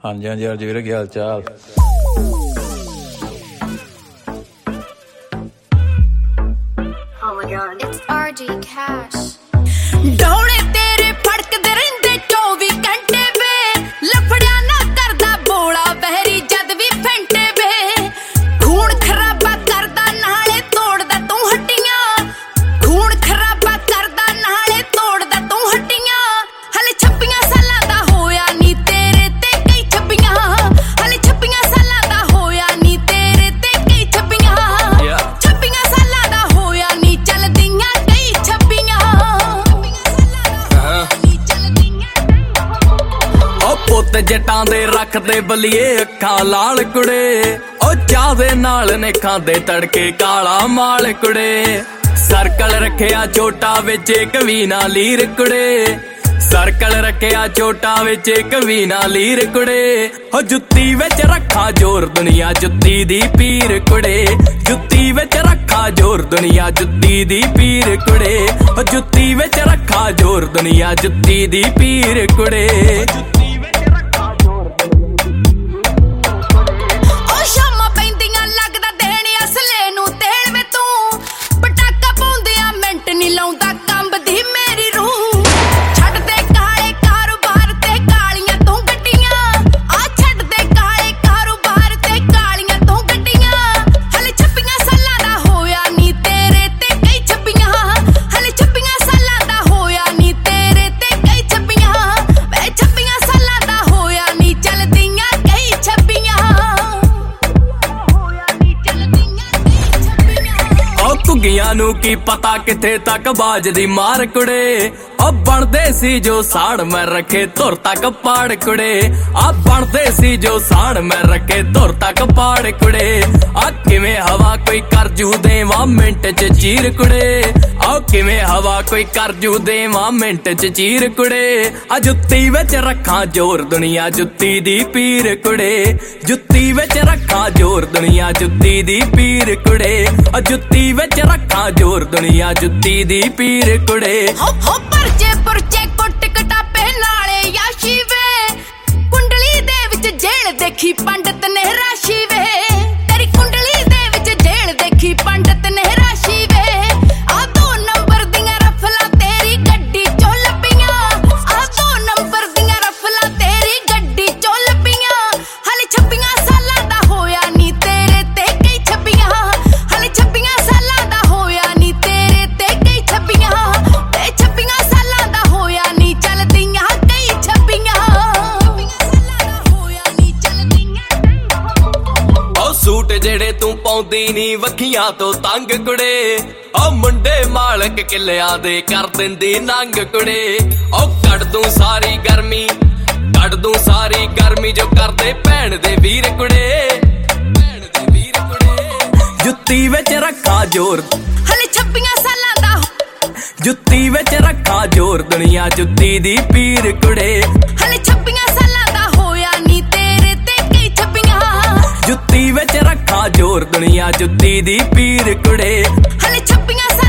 ਹਾਂਜੀ ਹਾਂਜੀ ਅਰਜ ਵੀਰ, ਕੀ ਹਾਲ ਚਾਲ? RG Cash ਡੌਲੇ ਤੇਰੇ ਫੜਕਦੇ ਰਹਿੰਦੇ 24 ਘੰਟੇ ਵੇ, ਲਫੜਿਆ ਨਾ ਕਰਦਾ ਬੋਲਾ ਬਹਿਰੀ ਜਦ ਵੀ ਫੈਂਟੇ ਵੇ। ਖੂਨ ਖਰਾਬਾ ਕਰਦਾ ਨਾਲੇ ਤੋੜਦਾ ਤੂੰ ਹੱਡੀਆਂ, ਖੂਨ ਖਰਾਬਾ ਕਰਦਾ ਨਾਲੇ ਤੋੜਦਾ ਤੂੰ ਹੱਡੀਆਂ। ਹਲੇ 26 ਸਾਲਾਂ ਦਾ ਹੋਇਆ ਨੀ ਤੇਰੇ ਤੇ ਕਈ ਛੱਬੀਆਂ, ਹਲੇ 26 ਸਾਲਾਂ ਦਾ ਹੋਇਆ ਨੀ ਤੇਰੇ ਤੇ ਕਈ ਛੱਬੀਆਂ। 26 ਸਾਲਾਂ ਦਾ ਹੋਇਆ ਨੀ ਚੱਲਦੀਆਂ ਕਈ ਛੱਬੀਆਂ। ਪੁੱਤ ਜੱਟਾਂ ਦੇ ਰੱਖਦੇ ਬਲੀਏ ਅੱਖਾਂ ਲਾਲ ਕੁੜੇ, ਉਹ ਚਾਹ ਦੇ ਨਾਲ ਨੇ ਖਾਂਦੇ ਤੜਕੇ ਕਾਲਾ ਮਾਲ ਕੁੜੇ। ਸਰਕਲ ਰੱਖਿਆ ਚੋਟਾ ਵਿੱਚ ਇੱਕ ਵੀ ਨਾ ਲੀਰ ਕੁੜੇ, ਸਰਕਲ ਰੱਖਿਆ ਚੋਟਾ ਵਿੱਚ ਇੱਕ ਵੀ ਨਾ ਲੀਰ ਕੁੜੇ। ਉਹ ਜੁੱਤੀ ਵਿੱਚ ਰੱਖਾ ਜ਼ੋਰ ਦੁਨੀਆ ਜੁੱਤੀ ਦੀ ਪੀਰ ਕੁੜੇ, ਜੁੱਤੀ ਵਿੱਚ ਰੱਖਾ ਜ਼ੋਰ ਦੁਨੀਆ ਜੁੱਤੀ ਦੀ ਪੀਰ ਕੁੜੇ। ਉਹ ਜੁੱਤੀ ਵਿੱਚ ਰੱਖਾ ਜ਼ੋਰ ਦੁਨੀਆ ਜੁੱਤੀ ਦੀ ਪੀਰ ਕੁੜੇ। ਸ਼ਾਮਾਂ ਪੈਂਦੀਆਂ ਲੱਗਦਾ ਦੇਣ ਅਸਲੇ ਨੂੰ ਤੇਲ ਵੇ ਤੂੰ, ਪਟਾਕਾ ਪਾਉਂਦਿਆਂ ਮਿੰਟ ਨੀ ਲਾਉਂਦਾ ਕੰਬਦੀ ਮੇਰੀ ਰੂਹ। ਛੱਡ ਦੇ ਕਾਲੇ ਕਾਰੋਬਾਰ ਤੇ ਕਾਲੀਆਂ ਤੂੰ ਗੱਡੀਆਂ, ਆ ਛੱਡ ਦੇ ਕਾਲੇ ਕਾਰੋਬਾਰ ਤੇ ਕਾਲੀਆਂ ਤੂੰ ਗੱਡੀਆਂ। ਹਲੇ 26 ਸਾਲਾਂ ਦਾ ਹੋਇਆ ਨੀ ਤੇਰੇ ਤੇ ਕਈ ਛੱਬੀਆਂ, ਹਲੇ 26 ਸਾਲਾਂ ਦਾ ਹੋਇਆ ਨੀ ਤੇਰੇ ਤੇ ਕਈ ਛੱਬੀਆਂ। ਵੇ 26 ਸਾਲਾਂ ਦਾ ਹੋਇਆ ਨੀ ਚੱਲਦੀਆਂ ਕਈ ਛੱਬੀਆਂ। ਘੁੱਗੀਆਂ ਨੂੰ ਕੀ ਪਤਾ ਕਿੱਥੇ ਤੱਕ ਬਾਜਦੀ ਮਾਰ ਕੁੜੇ, ਆ ਬਣਦੇ ਸੀ ਜੋ ਸਾੜ ਮੈਂ ਰੱਖੇ ਧੁਰ ਤੱਕ ਪਾੜ ਕੁੜੇ। ਆ ਬਣਦੇ ਸੀ ਜੋ ਸਾੜ ਮੈਂ ਰੱਖੇ ਧੁਰ ਤੱਕ ਪਾੜ ਕੁੜੇ। ਆ ਕਿਵੇਂ ਹਵਾ ਕੋਈ ਕਰ ਜੂ ਦੇਵਾਂ ਮਿੰਟ ਚ ਚੀਰ ਕੁੜੇ, ਆ ਕਿਵੇਂ ਹਵਾ ਕੋਈ ਕਰ ਜੂ ਦੇਵਾਂ ਮਿੰਟ ਚ ਚੀਰ ਕੁੜੇ। ਆ ਜੁੱਤੀ ਵਿੱਚ ਰੱਖਾਂ ਜ਼ੋਰ ਦੁਨੀਆ ਜੁੱਤੀ ਦੀ ਪੀਰ ਕੁੜੇ, ਜੁੱਤੀ ਵਿੱਚ ਰੱਖਾਂ ਜ਼ੋਰ ਦੁਨੀਆ ਜੁੱਤੀ ਦੀ ਪੀਰ ਕੁੜੇ। ਆ ਜੁੱਤੀ ਵਿੱਚ ਰੱਖਾਂ ਜ਼ੋਰ ਦੁਨੀਆ ਜੁੱਤੀ ਦੀ ਪੀਰ ਕੁੜੇ। ਹੋ ਪਰਚੇ ਪੁਰਚੇ ਕੁੱਟ ਕਟਾਪੇ ਨਾਲੇ ਯਾਸ਼ੀ ਵੇ, ਕੁੰਡਲੀ ਦੇ ਵਿੱਚ ਜੇਲ ਦੇਖੀ ਪੰਡਤ ਨੇ ਰਾਸ਼ੀ ਵੇ। ਤੇਰੀ ਕੁੰਡਲੀ ਦੇ ਵਿੱਚ ਜੇਲ ਦੇਖੀ ਪੰਡਤ ਨੇ ਰਾਸ਼ੀ ਵੇ। ਆ 2 ਨੰਬਰ ਦੀਆਂ ਰਫਲਾਂ ਤੇਰੀ ਗੱਡੀ ਚੋਂ ਲੱਭੀਆਂ, ਆ 2 ਨੰਬਰ ਦੀਆਂ ਰਫਲਾਂ ਤੇਰੀ ਗੱਡੀ ਚੋਂ ਲੱਭੀਆਂ। ਹਲੇ 26 ਸਾਲਾਂ ਦਾ ਹੋਇਆ ਨੀ ਤੇਰੇ ਤੇ ਕਈ ਛੱਬੀਆਂ, ਹਲੇ 26 ਸਾਲਾਂ ਦਾ ਹੋਇਆ ਨੀ ਤੇਰੇ ਤੇ ਕਈ ਛੱਬੀਆਂ। ਤੇ 26 ਸਾਲਾਂ ਦਾ ਹੋਇਆ ਨੀ ਚੱਲਦੀਆਂ ਕਈ ਛੱਬੀਆਂ। ਉਹ ਸੂਟ ਜਿਹੜੇ ਤੂੰ ਪਾਉਂਦੀ ਨੀ ਵੱਖੀਆਂ ਤੋਂ ਤੰਗ ਕੁੜੇ, ਉਹ ਮੁੰਡੇ ਮਾਲਕ ਕਿੱਲਿਆਂ ਦੇ ਕਰ ਦਿੰਦੀ ਨੰਗ ਕੁੜੇ। ਉਹ ਕੱਢ ਦੂੰ ਸਾਰੀ ਗਰਮੀ, ਕੱਢ ਦੂੰ ਸਾਰੀ ਗਰਮੀ ਜੋ ਕਰਦੇ ਭੈਣ ਦੇ ਵੀਰ ਕੁੜੇ, ਭੈਣ ਦੇ ਵੀਰ ਕੁੜੇ। ਜੁੱਤੀ ਵਿੱਚ ਰੱਖਾ ਜ਼ੋਰ ਹਲੇ 26 ਸਾਲਾਂ ਦਾ, ਜੁੱਤੀ ਵਿੱਚ ਰੱਖਾ ਜ਼ੋਰ ਦੁਨੀਆ ਜੁੱਤੀ ਦੀ ਪੀਰ ਕੁੜੇ। ਹਲੇ 26 ਸਾਲਾਂ ਦਾ ਹੋਇਆ ਨੀ ਤੇਰੇ ਤੇ ਕਈ ਛੱਬੀਆਂ, ਜੁੱਤੀ ਵਿੱਚ ਰੱਖਾ ਜ਼ੋਰ ਦੁਨੀਆ ਜੁੱਤੀ ਦੀ ਪੀਰ ਕੁੜੇ। ਹਲੇ 26